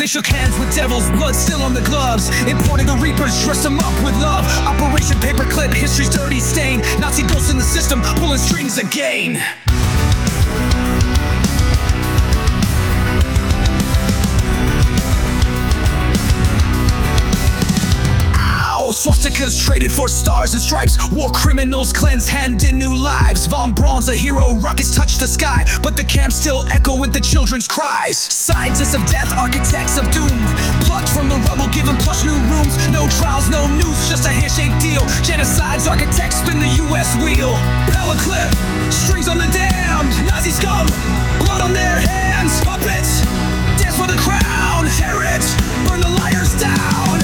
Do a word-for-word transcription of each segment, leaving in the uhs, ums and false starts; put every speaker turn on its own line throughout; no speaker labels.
They shook hands with devils, blood still on the gloves. Imported the reapers, dressed them up with love. Operation Paperclip, history's dirty stain. Nazi ghosts in the system, pulling strings again. Swastikas traded for stars and stripes. War criminals cleansed hand in new lives. Von Braun's a hero, rockets touch the sky, but the camps still echo with the children's cries. Scientists of death, architects of doom, plucked from the rubble, given plush new rooms. No trials, no news, just a handshake deal. Genocides, architects spin the U S wheel. Paperclip, strings on the damned. Nazi scum, blood on their hands. Puppets, dance for the crown. Tear it, burn the liars down.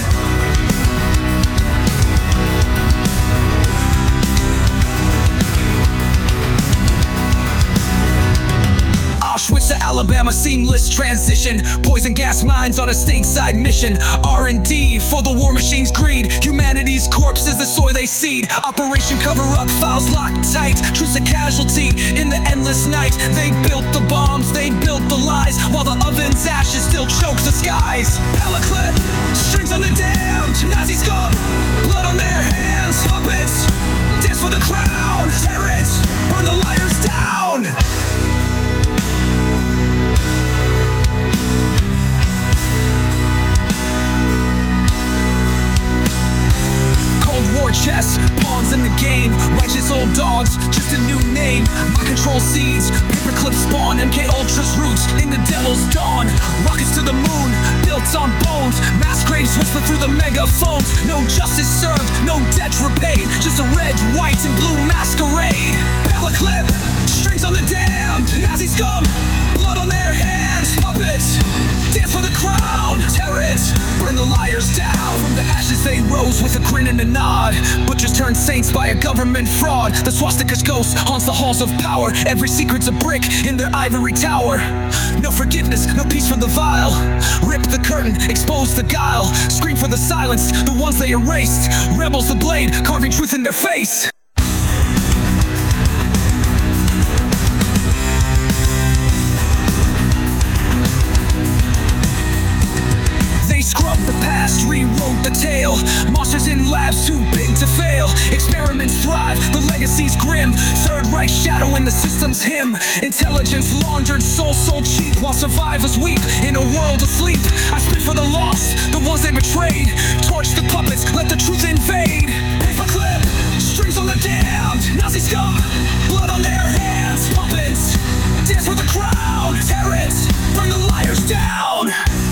Auschwitz to Alabama, seamless transition. Poison gas mines on a stateside mission. R and D for the war machine's greed. Humanity's corpse is the soil they seed. Operation cover-up, files locked tight. Truce a casualty in the endless night. They built the bombs, they built the lies, while the oven's ashes still choke the skies. Paperclip, strings on the damned. Nazi scum, blood on their hands. Puppets, dance for the crown. Tear it, burn the liars down. War chess, pawns in the game. Righteous old dogs, just a new name. My control seeds, Paperclip spawn. M K Ultra's roots in the devil's dawn. Rockets to the moon, built on bones. Mass graves whisper through the megaphones. No justice served, no debt repaid. Just a red, white, and blue masquerade. Paperclip, strings on the damned. Nazi scum, blood on their hands. Puppets, dance for the crown. Tear it, burn the liars down. From the ashes they rose with a grin and a nod. Butchers turned saints by a government fraud. The swastika's ghost haunts the halls of power. Every secret's a brick in their ivory tower. No forgiveness, no peace for the vile. Rip the curtain, expose the guile. Scream for the silenced, the ones they erased. Rebels the blade, carving truth in their face. Scrubbed the past, rewrote the tale. Monsters in labs too big to fail. Experiments thrive, the legacy's grim. Third Reich shadow in the system's hymn. Intelligence laundered, soul sold cheap, while survivors weep in a world asleep. I spit for the lost, the ones they betrayed. Torch the puppets, let the truth invade. Paperclip, strings on the damned. Nazi scum, blood on their hands. Puppets, dance for the crown. Tear it, burn the liars down.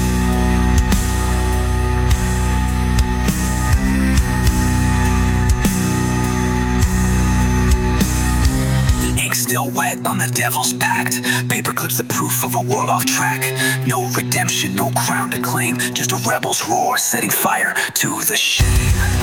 Still wet on the devil's pact. Paperclip's the proof of a war off track. No redemption, no crown to claim. Just a rebel's roar setting fire to the shame.